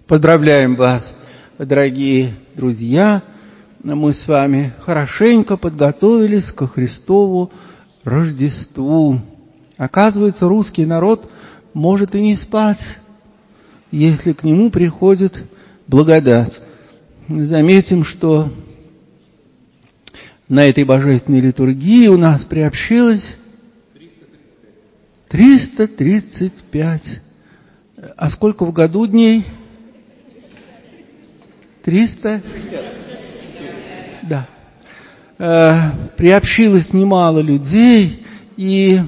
Поздравляем вас, дорогие друзья! Мы с вами хорошенько подготовились ко Христову Рождеству. Оказывается, русский народ может и не спать, если к нему приходит благодать. Заметим, что на этой божественной литургии у нас приобщилось 335. А сколько в году дней? 300? Да. Приобщилось немало людей, и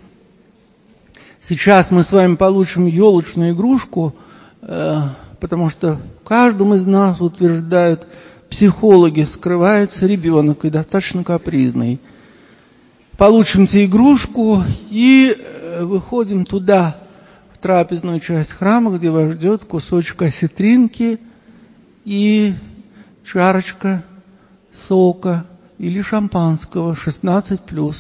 сейчас мы с вами получим елочную игрушку, потому что в каждом из нас, утверждают психологи, скрывается ребенок, и достаточно капризный. Получимте игрушку и выходим туда, в трапезную часть храма, где вас ждет кусочек осетринки и чарочка сока или шампанского 16+.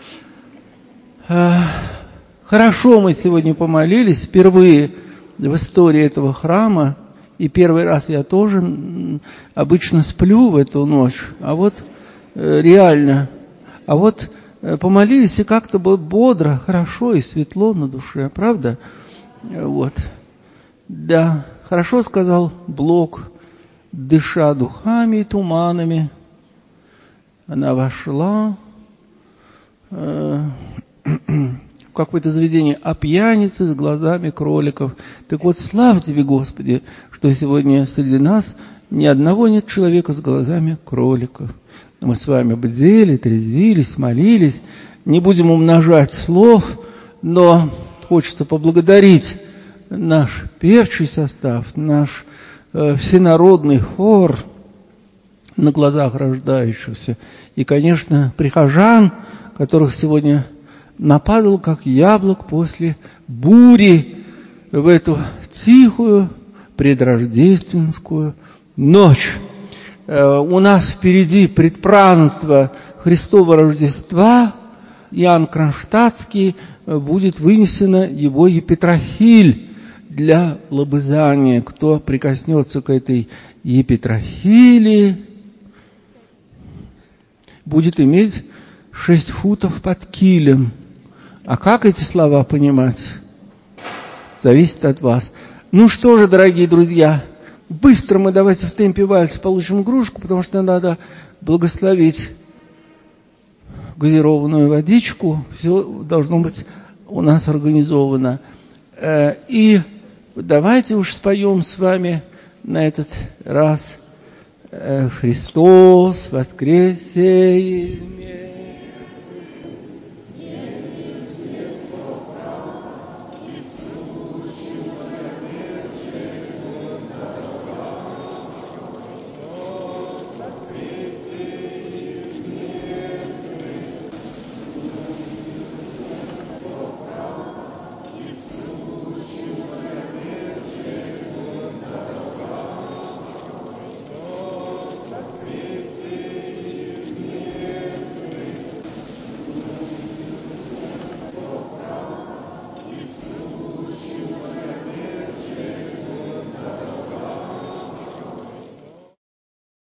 Хорошо мы сегодня помолились, впервые в истории этого храма, и первый раз я тоже обычно сплю в эту ночь, а вот реально, помолились, и как-то было бодро, хорошо и светло на душе, правда? Вот. Да, хорошо сказал Блок, дыша духами и туманами, она вошла в какое-то заведение о пьянице с глазами кроликов. Так вот, слава тебе, Господи, что сегодня среди нас ни одного нет человека с глазами кроликов. Мы с вами бдели, трезвились, молились. Не будем умножать слов, но хочется поблагодарить наш певчий состав, наш всенародный хор на глазах рождающихся. И, конечно, прихожан, которых сегодня нападал, как яблок после бури, в эту тихую предрождественскую ночь. У нас впереди предпразднество Христова Рождества. Иоанн Кронштадтский будет вынесена его епитрахиль для лобызания. Кто прикоснется к этой епитрахили, будет иметь 6 футов под килем. А как эти слова понимать? Зависит от вас. Ну что же, дорогие друзья, быстро мы давайте в темпе вальса получим игрушку, потому что надо благословить газированную водичку. Все должно быть у нас организовано. И давайте уж споем с вами на этот раз «Христос воскресе».